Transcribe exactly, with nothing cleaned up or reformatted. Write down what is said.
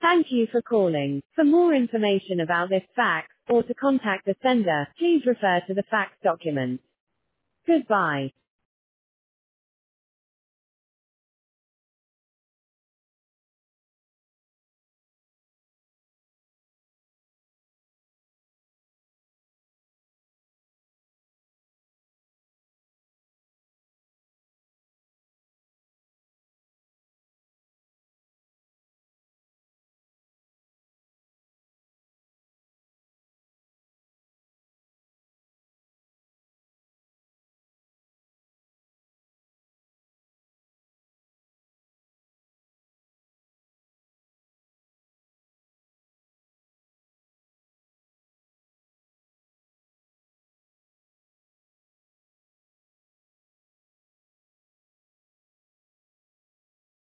Thank you for calling. For more information about this fax, or to contact the sender, please refer to the fax document. Goodbye.